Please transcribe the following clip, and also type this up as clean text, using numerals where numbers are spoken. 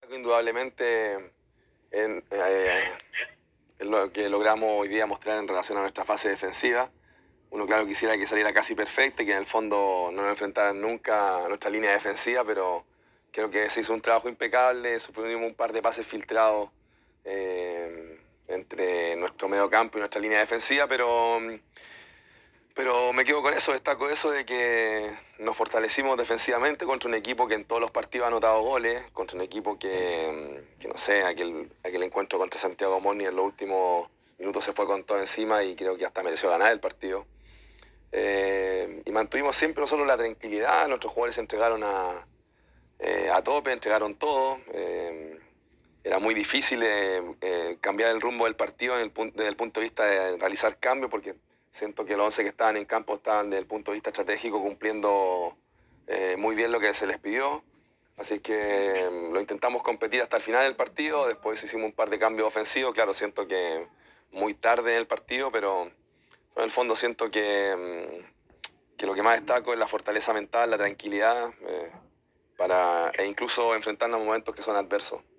Indudablemente es lo que logramos hoy día mostrar en relación a nuestra fase defensiva. Uno, claro, quisiera que saliera casi perfecta y que en el fondo no nos enfrentaran nunca a nuestra línea defensiva, pero creo que se hizo un trabajo impecable, sufrimos un par de pases filtrados entre nuestro medio campo y nuestra línea defensiva, pero me quedo con eso, destaco eso de que nos fortalecimos defensivamente contra un equipo que en todos los partidos ha anotado goles, contra un equipo que no sé, aquel encuentro contra Santiago Morning en los últimos minutos se fue con todo encima y creo que hasta mereció ganar el partido. Y mantuvimos siempre nosotros la tranquilidad, nuestros jugadores se entregaron a tope, entregaron todo. Era muy difícil cambiar el rumbo del partido desde el punto de vista de realizar cambios, porque siento que los 11 que estaban en campo estaban desde el punto de vista estratégico cumpliendo muy bien lo que se les pidió. Así que lo intentamos competir hasta el final del partido, después hicimos un par de cambios ofensivos, claro, siento que muy tarde en el partido, pero en el fondo siento que lo que más destaco es la fortaleza mental, la tranquilidad, e incluso enfrentarnos a momentos que son adversos.